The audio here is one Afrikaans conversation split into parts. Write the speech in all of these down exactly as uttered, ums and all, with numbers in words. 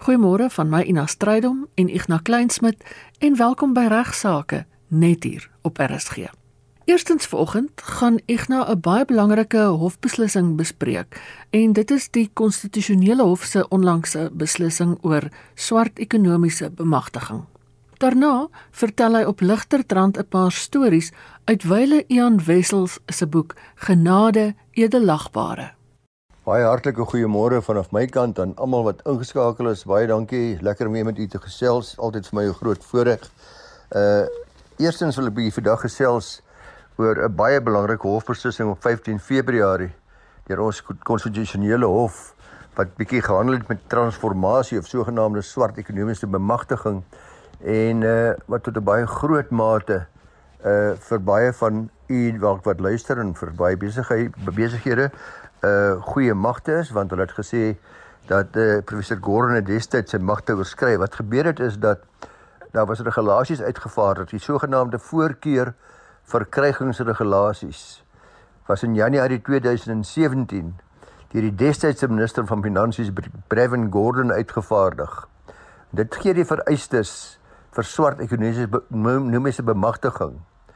Goeiemôre van my Ina Strydom en Ignas Kleinsmid en welkom by Regsake, net hier op R S G. Eerstens vanoggend gaan Ignas 'n baie belangrike hofbeslissing bespreek en dit is die konstitusionele hof se onlangse beslissing oor swart ekonomiese bemagtiging. Daarna vertel hy op ligter trant 'n paar stories uit Wyle Ian Wessels se boek Genade Edelagbare. Baie hartlike goeiemôre vanaf my kant aan almal wat ingeskakel is. Baie dankie, lekker om weer met u te gesels, altyd vir my 'n groot voorreg. Uh eerstens wil ek bietjie vandag gesels oor 'n baie belangrike hofbeslissing op vyftien Februarie deur ons konstitusionele hof wat bietjie gehandel het met transformasie of sogenaamde swart ekonomiese bemagtiging en uh wat tot 'n baie groot mate uh vir baie van u wat wat luister en vir baie besigheid besighede uh goeie magte is, want hulle het gesê dat uh, professor Gordon het destyds sy magte oorskry. Wat gebeur het is dat daar was regulasies uitgevaardig, die sogenaamde voorkeur verkrygingsregulasies was in Januarie tweeduisend sewentien deur die destydse minister van Finansies Brevin Gordon uitgevaardig. Dit gee die vereistes vir swart ekonomiese bemagtiging.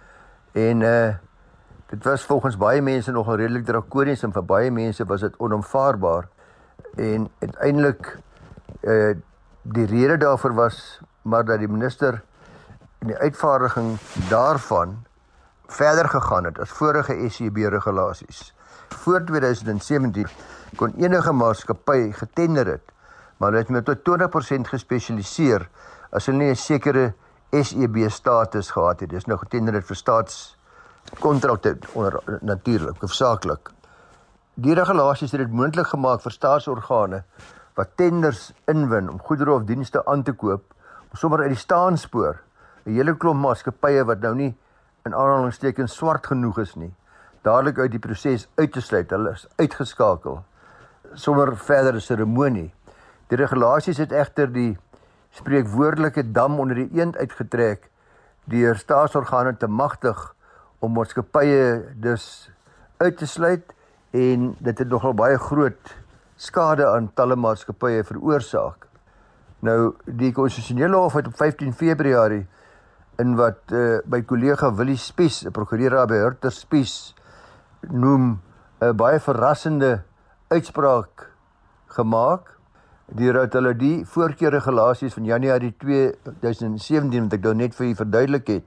En uh dit was volgens baie mense nogal redelik drakonies en vir baie mense was dit onaanvaarbaar. En uiteindelik uh die rede daarvoor was maar dat die minister in die uitvaardiging daarvan verder gegaan het as vorige S C B regulasies. Voor tweeduisend sewentien kon enige maatskappy getender het, maar hulle het met tot twintig persent gespesialiseer as hulle nie 'n sekere S E B status gehad het. Dis nou getender het vir staatskontrakte onder natuurlik, hoofsaaklik. Die regulasies het dit moontlik gemaak vir staatsorgane wat tenders inwin om goedere of dienste aan te koop, om sommer uit die staanspoor 'n hele klomp maatskappye wat nou nie in aanhalingstekens swart genoeg is nie, dadelik uit die proses uit te sluit. Hulle is uitgeskakel sonder verdere seremonie. Die regulasies het egter die spreekwoordelike dam onder die eend uitgetrek deur staatsorgane te magtig om maatskappye dus uit te sluit, en dit het nogal baie groot skade aan talle maatskappye veroorsaak. Nou, die konstitusionele hof het op vyftien Februarie in wat uh, by kollega Willie Spies, 'n prokureur by Hurter Spies, noem 'n baie verrassende uitspraak gemaak, deurat hulle die voorkeurregulasies van Januarie tweeduisend sewentien, wat ek nou net vir u verduidelik het,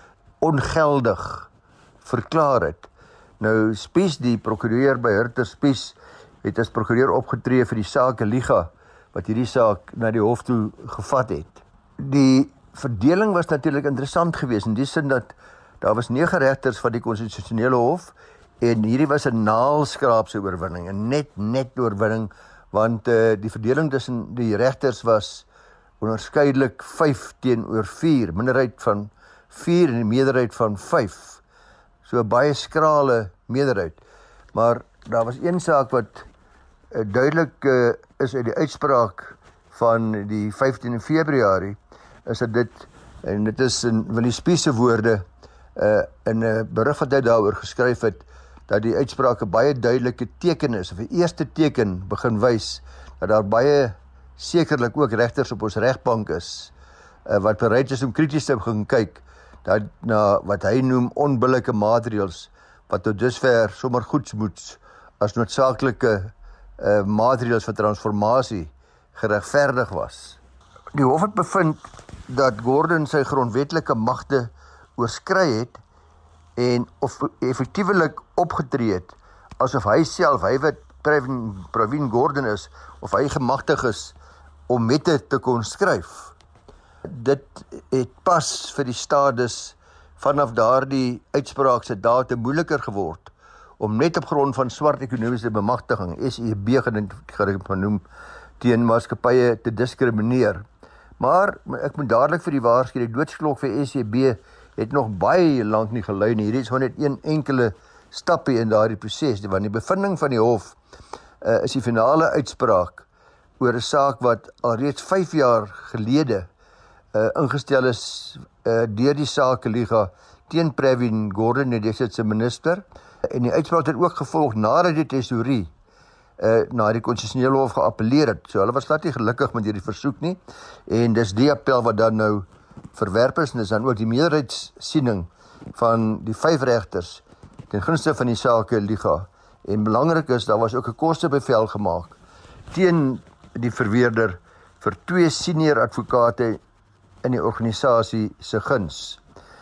ongeldig verklaar het. Nou, Spies, die prokureur by Hurter Spies, het as prokureur opgetree vir die Sake Liga, wat hierdie saak na die hof toe gevat het. Die verdeling was natuurlik interessant geweest, in die sin dat daar was nege regters van die konstitusionele hof, en hierdie was 'n naalskraapse oorwinning, 'n net net oorwinning, want uh, die verdeling tussen die regters was onderskeidelik vyf teenoor vier, minderheid van vier en die meerderheid van vyf. So 'n baie skrale meerderheid. Maar daar was een saak wat uh, duidelik uh, is uit die uitspraak van die vyftien Februarie, is dat dit, en dit is in Willie Spies se woorde, uh, in 'n berig wat hy daaroor geskryf het, dat die uitspraak 'n baie duidelike teken is, of 'n eerste teken begin wys, dat daar baie sekerlik ook regters op ons regbank is, uh, wat bereid is om krities te begin kyk, dat na wat hy noem onbillike maatreëls, wat tot dusver sommer goedsmoeds as noodsaaklike uh, maatreëls vir transformasie geregverdig was. Die hof het bevind dat Gordon sy grondwetlike magte oorskry het en of effektiewelik opgetree het asof hy self, hy wat Pravin, Pravin Gordon is, of hy gemagtig is om wette te kon skryf. Dit het pas vir die staat dus vanaf daardie uitspraak se date moeiliker geword om net op grond van swart ekonomiese bemagtiging, S E B genoem, teen maatskappye te diskrimineer. Maar ek moet dadelik vir die waarsku, die doodsklok vir S E B het nog baie lank nie gelui nie. Hierdie is gewoon net een enkele stapie in daardie proses, want die bevinding van die hof uh, is die finale uitspraak oor 'n saak wat alreeds vyf jaar gelede uh, ingestel is uh, deur die Sake Liga teen Pravin Gordon, die destydse minister, en die uitspraak het ook gevolg nadat die tesourie uh, na die konstitusionele hof geappeleer het. So hulle was glad nie gelukkig met hierdie versoek nie. En dis die appel wat dan nou verwerp is, en dis dan ook die meerderheidssiening van die vyf regters ten gunste van die Sake Liga. En belangrik is, daar was ook 'n kostebevel gemaak teen die verweerder vir twee senior advokate in die organisasie se guns.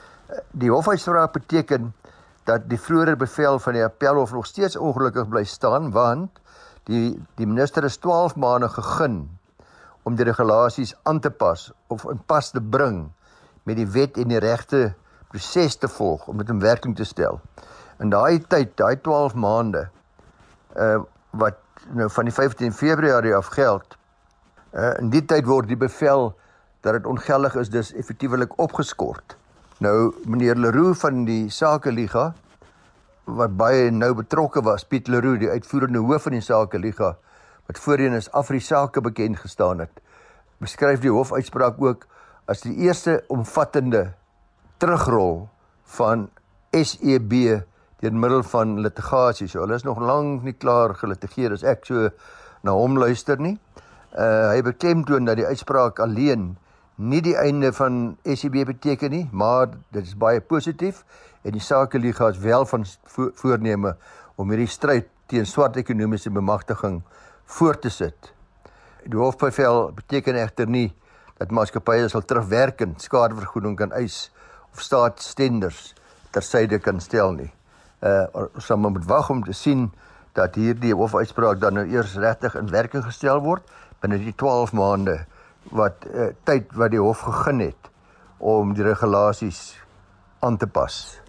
Die hofuitspraak beteken dat die vroeëre bevel van die appelhof nog steeds ongelukkig bly staan, want die, die minister is twaalf maande gegee om die regulasies aan te pas of in pas te bring met die wet en die regte proses te volg om dit in werking te stel. In daai tyd, daai twaalf maande, uh, wat nou van die vyftien Februarie af geld, uh, in die tyd word die bevel dat dit ongeldig is, dus effektiewelik opgeskort. Nou, meneer Leroux van die Sake Liga, wat baie nou betrokke was, Piet Leroux, die uitvoerende hoof van die Sake Liga, wat voorheen as Afri Sake bekend gestaan het, beskryf die hofuitspraak ook as die eerste omvattende terugrol van S E B deur middel van litigasie. So hulle is nog lank nie klaar gelitigeer as ek so na hom luister nie. Uh, hy beklemtoon dat die uitspraak alleen nie die einde van S E B beteken nie, maar dit is baie positief en die Sake Liga is wel van vo voorneme om hierdie stryd teen swart ekonomiese bemagtiging voort te sit. Die hofbevel beteken egter nie dat maatskappye sal terugwerkend skadevergoeding kan eis of staatsstenders tersyde kan stel nie. Uh, ons sal moet wag om te sien dat hierdie hofuitspraak dan nou eers regtig in werking gestel word binne die twaalf maande wat uh, tyd wat die hof gegee het om die regulasies aan te pas.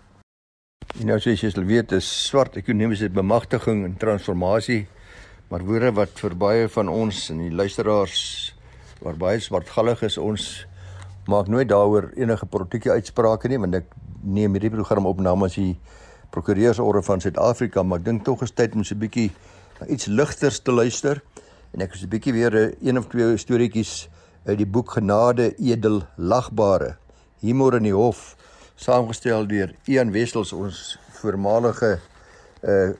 En nou soos jy sal weet, is swart ekonomiese bemagtiging en transformasie, maar woorde wat vir baie van ons en die luisteraars waar baie swartgallig is, ons maak nooit daaroor enige politieke uitsprake nie, want ek neem hierdie program op namens die Prokureursorde van Suid-Afrika, maar ek dink tog is tyd om so 'n bietjie na iets ligters te luister, en ek is 'n bietjie weer een of twee storieetjies uit die boek Genade Edel Lagbare, Humor in die Hof, saamgestel deur Ian Wessels, ons voormalige uh,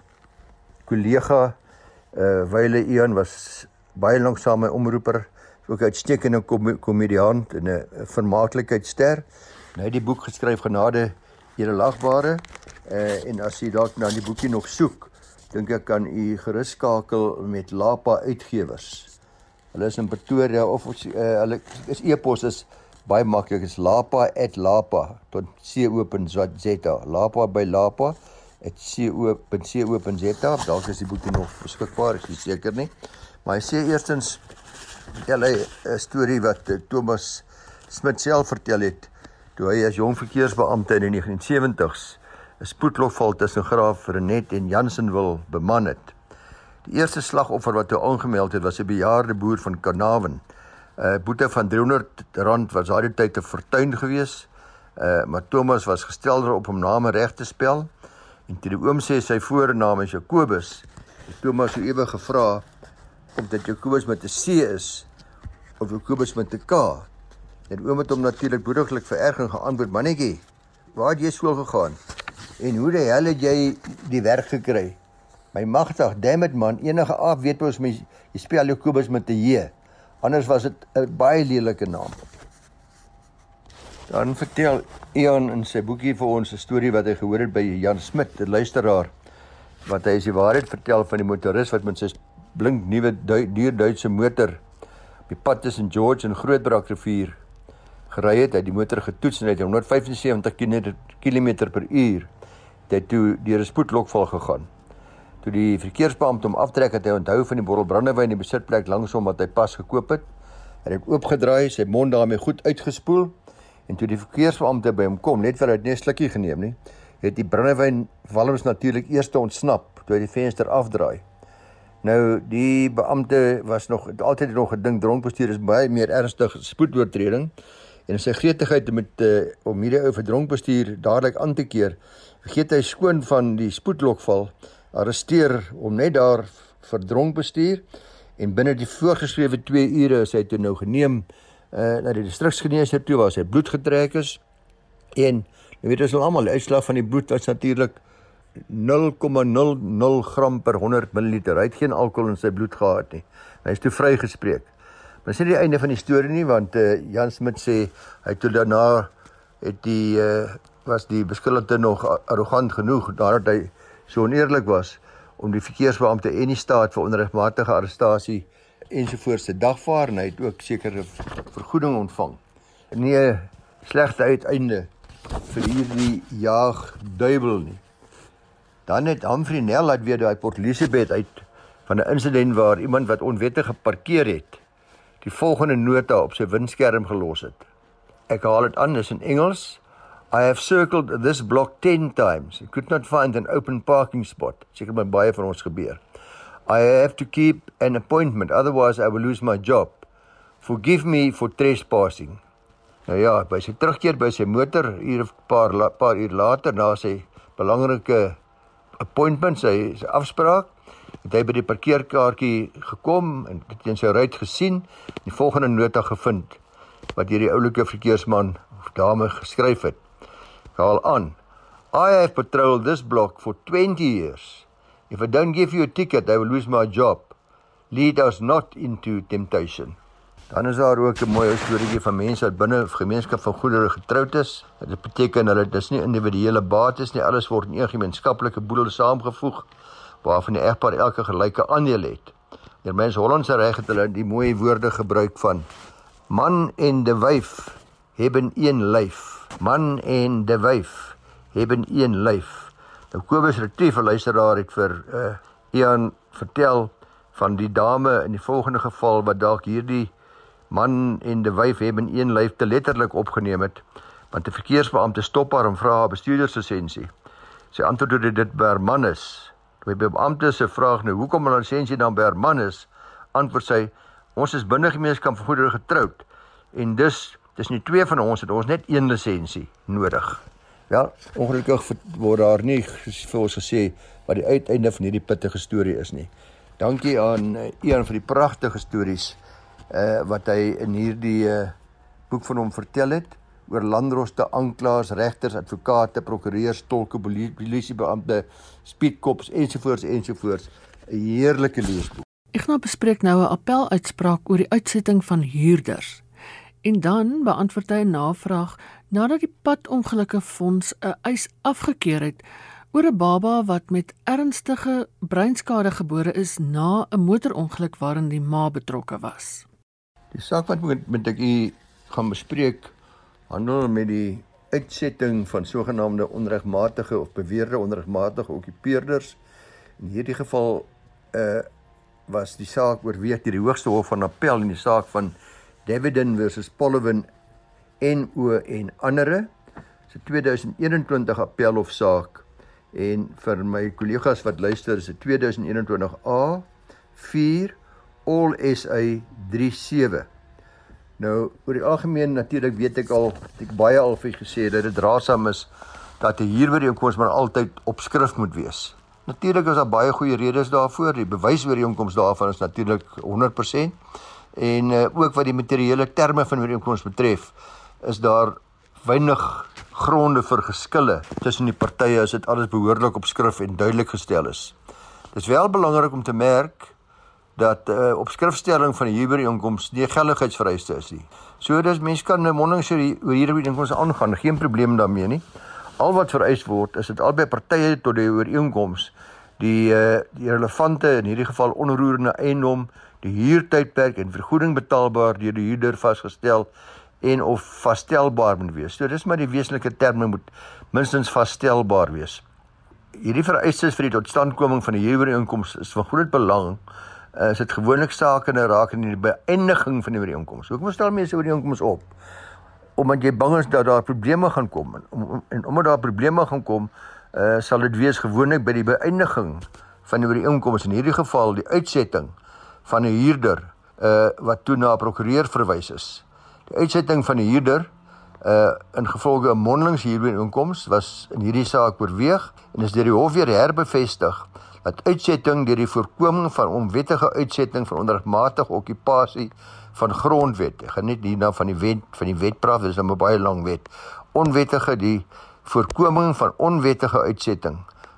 kollega, uh, wyle Ian was baie lank saam my omroeper, ook 'n uitstekende kom komediant en 'n vermaaklikheidster. Hy het die boek geskryf Genade Edel Lagbare, uh, en as jy dalk na die boekie nog soek, dink ek kan u gerus skakel met Lapa Uitgewers. Hulle is in Pretoria, of uh, hulle is e-pos is baie maklik, is lapa at lapa tot co punt za, lapa by lapa at co punt za, dalk is die boekie nog beskikbaar, ek is nie seker nie. Maar hy sê eerstens, vertel hy 'n storie wat uh, Thomas Smit self vertel het, toe hy as jong verkeersbeampte in die negentien sewenties 'n spoedlokval tussen Graaf Renet en Jansenwil beman het. Die eerste slagoffer wat hy aangemeld het, was 'n bejaarde boer van Carnarvon. 'n uh, boete van driehonderd rand was daardie tyd te fortuin gewees, uh, maar Thomas was gestel daarop om name reg te spel, en toe die oom sê sy voornaam is Jacobus, het Thomas so ewe gevra of dit Jacobus met 'n C is, of Jacobus met 'n K. En oom het hom natuurlik boediglik vererging geantwoord, mannetjie, waar het jy skool gegaan? En hoe die hel het jy die werk gekry? My magtig, dammit man, enige af weet ons, my, jy spel Jacobus met 'n J. Anders was dit 'n baie lelike naam. Dan vertel Ian in sy boekie vir ons 'n storie wat hy gehoor het by Jan Smit, 'n luisteraar, wat hy is die waarheid vertel van die motoris wat met sy blink nuwe duur Duitse motor op die pad tussen George en Grootbrakrivier gery het. Hy het die motor getoets en hy het honderd vyfensewentig kilometer per uur het hy toe deur 'n spoedlokval gegaan. Toe die verkeersbeampte hom aftrek, het hy onthou van die bottel brandewyn in die besidplek langs hom wat hy pas gekoop het. Hy het oopgedraai, sy mond daarmee goed uitgespoel, en toe die verkeersbeampte by hom kom, net vir hy het nie 'n slukkie geneem nie, het die brandewyn walms natuurlik eers te ontsnap toe hy die venster afdraai. Nou, die beampte was nog altyd nog gedink dronkbestuur is baie meer ernstig spoedoortreding, en sy gretigheid met uh, om hierdie ou vir dronkbestuur dadelik aan te keer, vergeet hy skoon van die spoedlokval, arresteer hom net daar vir dronkbestuur, en binne die voorgeskrewe twee ure is hy toe nou geneem uh, na die distriksgeneesheer toe, waar sy bloed getrek is, en nou weet ons al allemaal, die uitslag van die bloed was natuurlik nul komma nul nul gram per honderd milliliter. Hy het geen alkohol in sy bloed gehad nie. Hy is toe vrygespreek. Maar dis nie die einde van die storie nie, want uh, Jan Smit sê, hy toe daarna het die, uh, was die beskuldigde nog arrogant genoeg, nadat hy so oneerlik was, om die verkeersbeampte en die staat vir onregmatige arrestasie ensovoorts te dagvaar, en hy het ook sekere vergoeding ontvang. Nie 'n slegte uiteinde vir hierdie jaagduiwel nie. Dan het Humphrey Nel uit weer daai Port Elizabeth uit van 'n insident waar iemand wat onwettig geparkeer het, die volgende nota op sy windskerm gelos het. Ek haal dit aan, dis in Engels. I have circled this block ten times. I could not find an open parking spot. Seker met baie van ons gebeur. I have to keep an appointment, otherwise I will lose my job. Forgive me for trespassing. Nou ja, by sy terugkeer by sy motor, hier 'n paar, paar uur later, na sy belangrike appointment, sy, sy afspraak, het hy by die parkeerkaartjie gekom en het in sy ruit gesien, die volgende nota gevind, wat hierdie oulike verkeersman of dame geskryf het. Ek haal aan. I have patrolled this block for twenty years. If I don't give you a ticket, I will lose my job. Lead us not into temptation. Dan is daar ook 'n mooi storieetjie van mense wat binne 'n gemeenskap van goedere getroud is. Dit beteken hulle dis nie individuele bates nie, alles word in een gemeenskaplike boedel saamgevoeg, waarvan die egpaar elke gelyke aandeel het. Deur mense Hollandse reg het hulle die mooi woorde gebruik van man en de wyf hebben een lyf. Man en de wyf hebben een lyf. Nou Kobus Retief, 'n luisteraar, het vir uh, Ian vertel van die dame in die volgende geval wat dalk hierdie man en de wyf hebben een lyf te letterlik opgeneem het, want die verkeersbeampte stop haar en vra haar bestuurderslisensie. Sy antwoord toe dit Berman is. Toe die beampte se vraag nou, hoekom hulle lisensie dan Berman is, antwoord sy, ons is binne gemeenskap van goedere getroud, en dus, dis nie twee van ons, het ons net een lisensie nodig. Ja, ongelukkig word daar nie vir ons gesê wat die uiteinde van hierdie pittige storie is nie. Dankie aan uh, Ian vir die pragtige stories uh, wat hy in hierdie uh, boek van hom vertel het, oor landroste, aanklaers, regters, advokate, prokureurs, tolke, polisiebeampte, speedkops, ensovoorts, ensovoorts. 'n Heerlike leesboek. Ignas bespreek nou 'n appeluitspraak oor die uitsetting van huurders. En dan beantwoord hy 'n navraag nadat die Padongelukke Fonds 'n eis afgekeur het oor 'n baba wat met ernstige breinskade gebore is na 'n motorongeluk waarin die ma betrokke was. Die saak wat met, met ek u gaan bespreek, handel met die uitsetting van sogenaamde onregmatige of beweerde onregmatige okkupeerders. In hierdie geval uh, was die saak oorweeg deur die Hoogste Hof van Appel in die saak van Davidson versus Pollowin N O en andere. Dis 'n tweeduisend eenentwintig appelhofsaak, en vir my kollegas wat luister, is dit tweeduisend eenentwintig A vier All S A drie sewe. Nou, oor die algemeen natuurlik weet ek al, het ek baie al vir gesê dat dit raadsaam is dat 'n huurooreenkoms maar altyd op skrif moet wees. Natuurlik is daar baie goeie redes daarvoor. Die bewysooreenkoms daarvan is natuurlik honderd persent. En uh, ook wat die materiële terme van die ooreenkoms betref, is daar weinig gronde vir geskille tussen die partye as dit alles behoorlik op skrif en duidelik gestel is. Dit is wel belangrik om te merk dat uh, op skrifstelling van die huurooreenkoms nie 'n geldigheidsvereiste is nie. So dis mense kan 'n mondeling oor hierdie ooreenkoms aangaan, geen probleem daarmee nie. Al wat vereis word is dit albei partye tot die ooreenkoms die uh, die relevante, in hierdie geval onroerende eiendom, die huurtydperk en vergoeding betaalbaar deur die huurder vasgestel en of vasstelbaar moet wees. So dis maar die wesenlike terme, moet minstens vasstelbaar wees. Hierdie vereistes vir die totstandkoming van die huurooreenkoms is van groot belang. Uh, is dit gewoonlik sake in raak in die beëindiging van die ooreenkoms. Hoekom stel mense ooreenkoms op? Omdat jy bang is dat daar probleme gaan kom. En, om, en omdat daar probleme gaan kom, uh, sal dit wees gewoonlik by die beëindiging van die ooreenkoms, in hierdie geval die uitsetting van 'n huurder uh, wat toe na 'n prokureur verwys is. Die uitsetting van die huurder uh, in gevolge 'n mondelings huurooreenkoms was in hierdie saak oorweeg en is deur die hof weer herbevestig dat uitsetting deur die voorkoming van onwettige uitsetting van onregmatige okkupasie van grondwet. Ek gaan net hierna van die wet van die wet praat, dit is 'n baie lang wet. Onwettige die voorkoming van onwettige uitsetting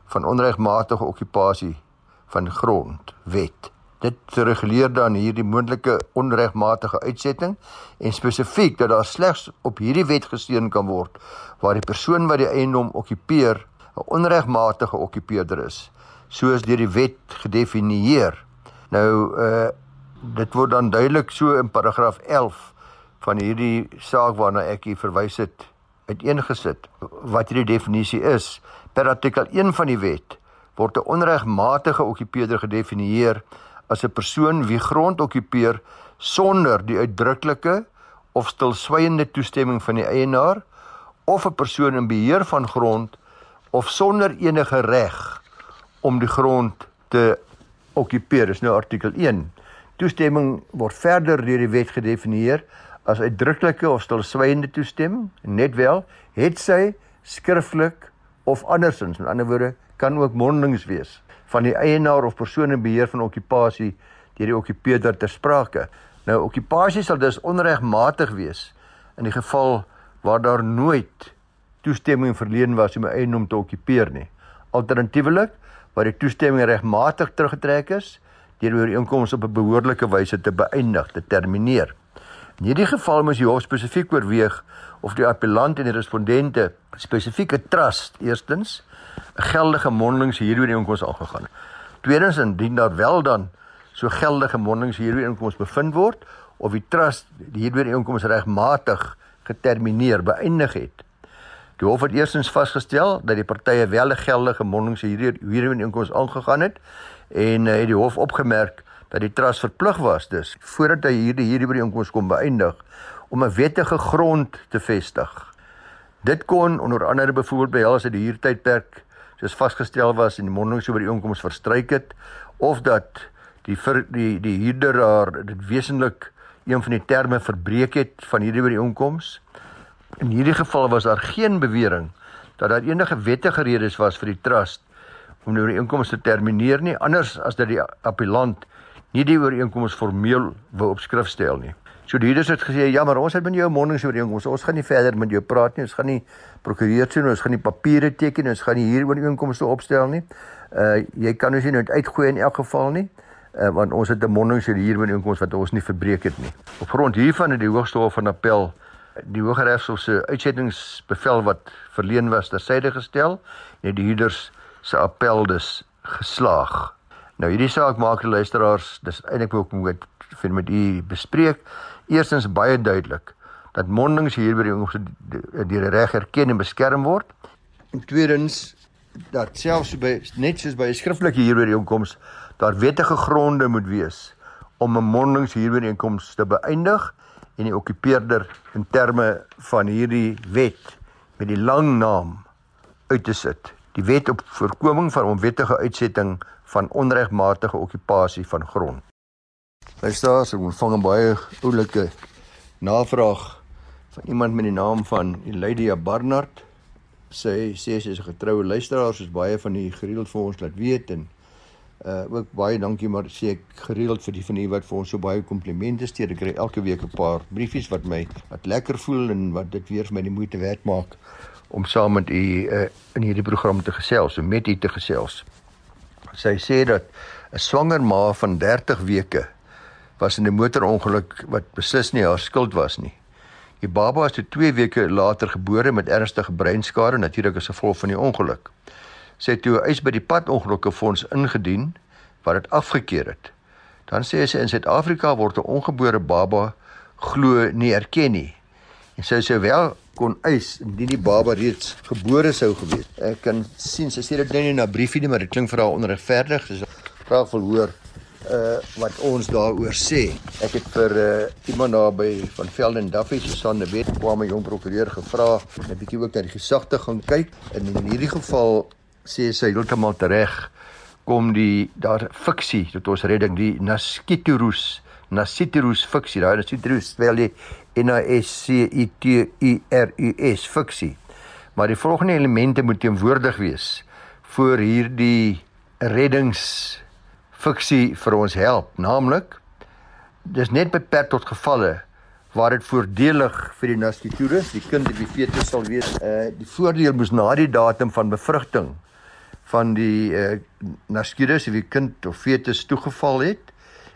van onregmatige okkupasie van grond wet. Dit reguleer dan hierdie moontlike onregmatige uitsetting en spesifiek dat daar slegs op hierdie wet gesteun kan word waar die persoon wat die eiendom okkupeer 'n onregmatige okkupeerder is, soos deur die wet gedefinieer. Nou, uh, dit word dan duidelik so in paragraaf elf van hierdie saak waarna ek hier verwys het, uiteengesit, wat hierdie definisie is. Per artikel een van die wet word 'n onregmatige okkupeerder gedefinieer as 'n persoon wie grond okkupeer sonder die uitdruklike of stilswygende toestemming van die eienaar, of 'n persoon in beheer van grond, of sonder enige reg om die grond te okkupeer. Dis nou artikel een. Toestemming word verder deur die wet gedefinieer as uitdruklike of stilswygende toestemming, net wel, het sy skriftelik of andersins, met ander woorde, kan ook mondelings wees, van die eienaar of persoon in beheer van okkupasie deur die okkupeerder ter sprake. Nou, okkupasie sal dus onregmatig wees in die geval waar daar nooit toestemming verleen was om 'n eiendom te okkupeer nie. Alternatiefelik, waar die toestemming regmatig teruggetrek is, deur die ooreenkoms op 'n behoorlike wyse te beëindig, te termineer. In hierdie geval moes die hof spesifiek oorweeg of die appellant en die respondente spesifieke trust, eerstens, 'n geldige mondelings huurooreenkoms aangegaan het. Tweedens, indien daar wel dan so geldige mondelings huurooreenkoms bevind word, of die trust die huurooreenkoms regmatig getermineer, beëindig het. Die hof het eerstens vasgestel dat die partye wel 'n geldige mondelings huurooreenkoms aangegaan het, en uh, het die hof opgemerk dat die trust verplig was dus, voordat hy hierdie huurooreenkoms kon beëindig, om 'n wettige grond te vestig. Dit kon onder andere byvoorbeeld behels dat die huurtydperk soos vasgestel was en die mondelingsooreenkoms verstryk het, of dat die, vir, die, die huurder daar dit wesentlik een van die terme verbreek het van hierdie ooreenkoms. In hierdie geval was daar geen bewering dat daar enige wettige redes was vir die trust om die ooreenkoms te termineer nie, anders as dat die appellant nie die ooreenkoms formeel wou op skrif stel nie. So die huurders het gesê, ja, maar ons het met jou mondelingsooreenkoms, ons gaan nie verder met jou praat nie, ons gaan nie prokureer sien, ons gaan nie papiere teken, ons gaan nie hier ooreenkomste opstel nie. Uh, jy kan ons nie nooit uitgooi in elk geval nie, uh, want ons het 'n mondelingsooreenkoms wat ons nie verbreek het nie. Op grond hiervan het die Hoogste Hof van Appel die Hooggeregshof se uitsettingsbevel wat verleen was tersyde gestel en die huurders se appel dus geslaag. Nou hierdie saak maak die luisteraars, dis eintlik ook moet vir met u bespreek, eerstens baie duidelik dat mondelings huurooreenkomste deur die reg erken en beskerm word. En tweedens dat selfs by net soos by 'n skriftelike huurooreenkoms daar wettige gronde moet wees om 'n mondelings huurooreenkoms te beëindig en die okkupeerder in terme van hierdie wet met die lang naam uit te sit. Die wet op voorkoming van onwettige uitsetting van onregmatige okkupasie van grond. Luisteraars, ek ontvang 'n baie oulike navraag van iemand met die naam van Lydia Barnard. Sy sê sy is 'n getroue luisteraar, soos baie van die gereeld vir ons laat weet, en uh, ook baie dankie, maar sê ek gereeld vir die van die wat vir ons so baie komplimente stuur. Ek kry elke week 'n paar briefies wat my wat lekker voel en wat dit weer vir my die moeite werd maak om saam met u uh, in hierdie program te gesels, en met u te gesels. Sy sê dat 'n swanger ma van dertig weke was in 'n motorongeluk wat beslis nie haar skuld was nie. Die baba is toe twee weke later gebore met ernstige breinskade, natuurlik as gevolg van die ongeluk. Sy het toe 'n eis by die padongelukkefonds ingedien, wat dit afgekeur het. Dan sê sy in Suid-Afrika word 'n ongebore baba glo nie erken nie. En sy sou wel kon eis indien die baba reeds gebore sou gewees. Ek kan sien, sy sê dit nou nie na briefie nie, maar dit klink vir haar onregverdig. Sy graag wil hoor uh, wat ons daaroor sê. Ek het vir uh, iemand daar by Van Velden Duffy, Susan de Wet, kwam 'n jong prokureur gevra, en 'n bietjie ook na die gesagte gaan kyk, en in hierdie geval sê sy heeltemal tereg, kom die daar fiksie tot ons redding, die Nasciturus, Nasciturus fiksie, daar Nasciturus spel die N A S C I T U R U S fiksie. Maar die volgende elemente moet teenwoordig wees voor hierdie reddingsfiksie vir ons help, naamlik dis net beperk tot gevalle waar dit voordelig vir die nasciturus, die kind of die fetus sal wees. Uh, die voordeel moes na die datum van bevrugting van die uh, nascutus, of die kind of fetus toegeval het,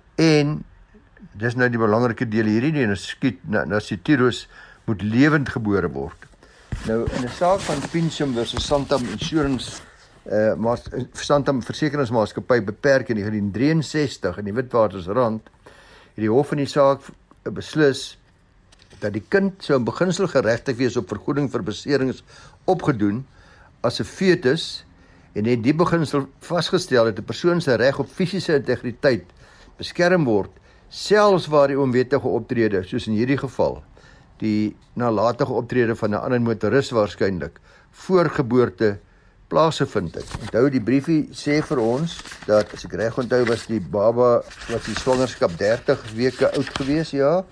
en dis nou die belangrike deel hierdie, die nasciturus moet lewend gebore word. Nou, in 'n saak van Pinsum versus Santam Insurance, uh, maas, Santam Versekeringsmaatskappy beperk in negentien drieënsestig in die Witwatersrand, het die hof in die saak beslis dat die kind sou in beginsel geregtig wees op vergoeding vir beserings opgedoen as 'n fetus, en het die beginsel vasgestel dat 'n persoon se reg op fisiese integriteit beskerm word, selfs waar die onwettige optrede, soos in hierdie geval, die nalatige optrede van 'n ander motoris waarskynlik, voor geboorte plaasgevind het. Onthou, die briefie sê vir ons, dat, as ek reg onthou, was die baba, was die swangerskap dertig weke oud gewees, ja,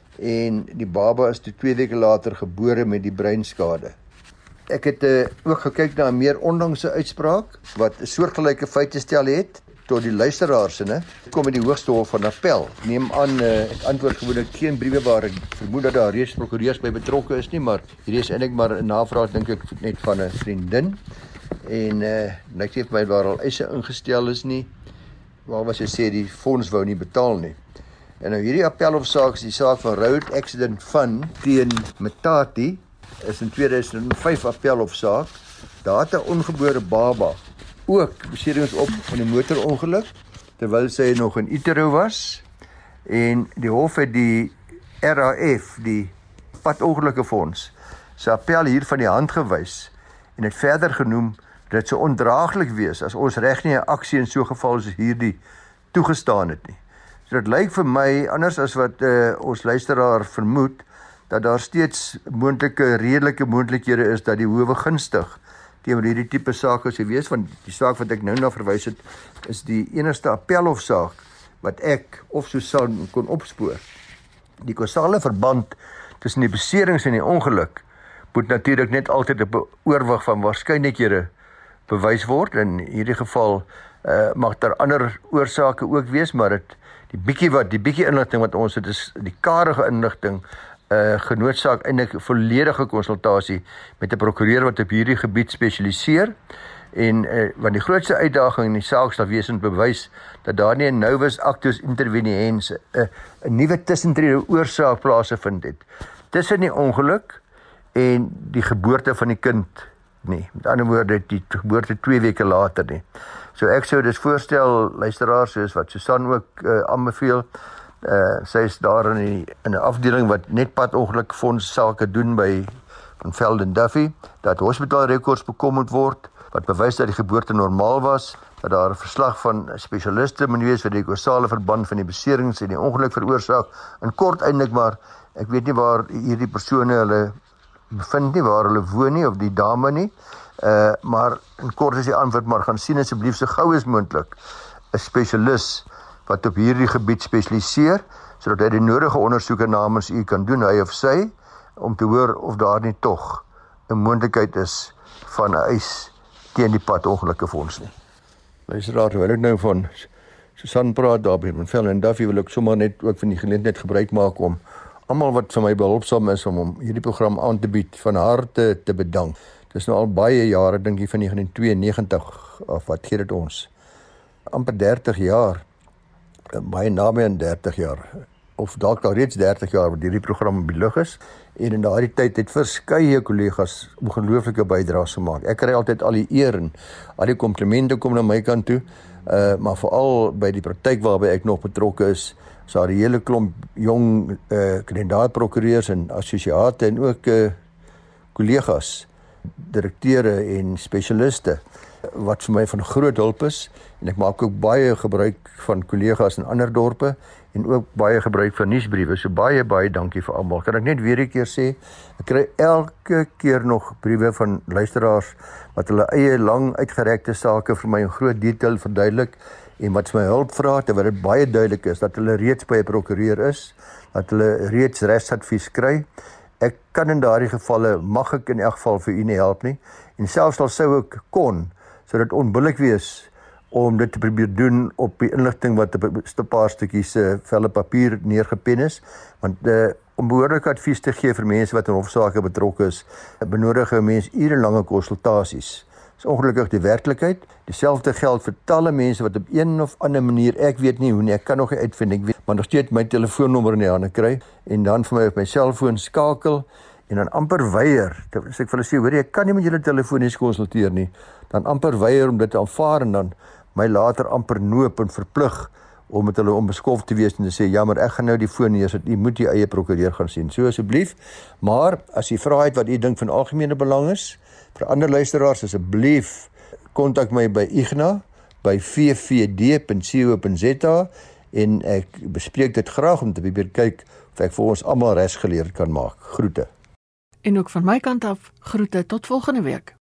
en die baba is toe twee weke later gebore met die breinskade. Ek het uh, ook gekyk na 'n meer onlangse uitspraak, wat 'n soortgelyke feite stel het, tot die luisteraars, ne, kom in die Hoogste Hof van Appel. Neem aan, uh, ek antwoord gewoonlik geen briewe waar ek vermoed dat daar reeds prokureurs by betrokke is nie, maar hierdie is eintlik maar 'n navraag, dink ek, net van 'n vriendin, en uh, ek sê vir my waar al eise ingestel is nie, waar was hy sê die fonds wou nie betaal nie. En nou hierdie appelhofsaak is die saak van Road Accident Fund teen Metati, is in tweeduisend vyf appelhofsaak. Daar het 'n ongebore baba ook beserings op in 'n motorongeluk, terwyl sy nog in utero was, en die hof het die R A F, die padongelukkefonds, sy appel hier van die hand gewys, en het verder genoem dat dit so ondraaglik wees as ons reg nie 'n aksie in so 'n geval soos hierdie toegestaan het nie. So dit lyk vir my, anders as wat uh, ons luisteraar vermoed, dat daar steeds moontlike, redelike moontlikhede is dat die howe gunstig teenoor hierdie tipe sake sou wees, want die saak wat ek nou na verwys het, is die enigste appelhofsaak wat ek of Susan kon opspoor. Die kausale verband tussen die beserings en die ongeluk moet natuurlik net altyd op 'n oorwig van waarskynlikhede bewys word. In hierdie geval uh, mag daar ander oorsake ook wees, maar dit die bietjie wat die bietjie inligting wat ons het, is die karige inligting, uh, genootsaak eintlik volledige konsultasie met 'n prokureur wat op hierdie gebied spesialiseer. En uh, want die grootste uitdaging in die saak sal wees om bewys dat daar nie 'n novus actus interveniens, 'n uh, 'n nuwe tussentrede oorsaak plaasgevind het tussen die ongeluk en die geboorte van die kind nie. Met ander woorde, die geboorte twee weke later nie. So ek sou dus voorstel, luisteraars, soos wat Susan ook uh, aanbeveel, uh, sy is daar in die, in 'n afdeling wat net padongelukfonds sake doen by Van Velden Duffy, dat hospitaalrekords bekom moet word, wat bewys dat die geboorte normaal was, dat daar 'n verslag van spesialiste moet wees vir die kausale verband van die beserings en die ongeluk veroorsaak. In kort eintlik maar, ek weet nie waar hierdie persone hulle bevind nie, waar hulle woon nie, of die dame nie, uh, maar in kort is die antwoord, maar gaan sien asseblief so gou as moontlik 'n spesialis wat op hierdie gebied spesialiseer, sodat hy die nodige ondersoeke namens u kan doen, hy of sy, om te hoor of daar nie tog 'n moontlikheid is van 'n eis teen die padongelukkefonds nie. Luisteraar, terwyl ek nou van Susan praat daar by Van Velden Duffy, wil ek sommer net ook van die geleentheid gebruik maak om almal wat vir my behulpsaam is om om hierdie program aan te bied, van harte te bedank. Dit is nou al baie jare, dink ek van negentien tweeënnegentig of wat gee dit ons? amper dertig jaar, baie naby aan dertig jaar, of dalk al reeds dertig jaar wat hierdie program op die lug is, en in daardie tyd het verskeie kollegas ongelooflike bydraes gemaak. Ek kry altyd al die eer en al die komplimente kom na my kant toe, uh, maar veral by die praktyk waarby ek nog betrokke is, is daar 'n hele klomp jong uh, kandidaatprokureurs en assosiate en ook uh, kollegas, direkteure en spesialiste, wat vir my van groot hulp is, en ek maak ook baie gebruik van kollegas in ander dorpe, en ook baie gebruik van nuusbriewe, so baie, baie dankie vir almal. Kan ek net weer 'n keer sê, ek kry elke keer nog briewe van luisteraars, wat hulle eie lang uitgerekte sake vir my in groot detail verduidelik, en wat my hulp vra, terwyl dit baie duidelik is, dat hulle reeds by 'n prokureur is, dat hulle reeds regsadvies kry. Ek kan in daardie gevalle, mag ek in elk geval vir u nie help nie, en selfs al sou ek kon, sou dit onbillik wees om dit te probeer doen op die inligting wat op 'n paar stukkies uh, velle papier neergepen is, want uh, om behoorlike advies te gee vir mense wat in hofsaake betrokke is, benodig 'n mens urelange konsultasies Dis ongelukkig die werklikheid. Dieselfde geld vir talle mense wat op een of ander manier, ek weet nie hoe nie, ek kan nog nie uitvind, ek weet, maar nog steeds my telefoonnommer in die hande kry en dan vir my op my selfoon skakel en dan amper weier. As ek vir hulle sê, hoor jy, ek kan nie met julle telefonies konsulteer nie, dan amper weier om dit te aanvaar en dan my later amper noop en verplig om met hulle onbeskof te wees en te sê, ja, maar ek gaan nou die foon neersit, u moet die eie prokureur gaan sien, so asseblief. Maar as u vra het wat u dink van algemene belang is, vir ander luisteraars, asseblief kontak my by Ignas by v v d punt co punt z a en ek bespreek dit graag om te probeer kyk of ek vir ons almal resgeleerd kan maak. Groete. En ook van my kant af, groete tot volgende week.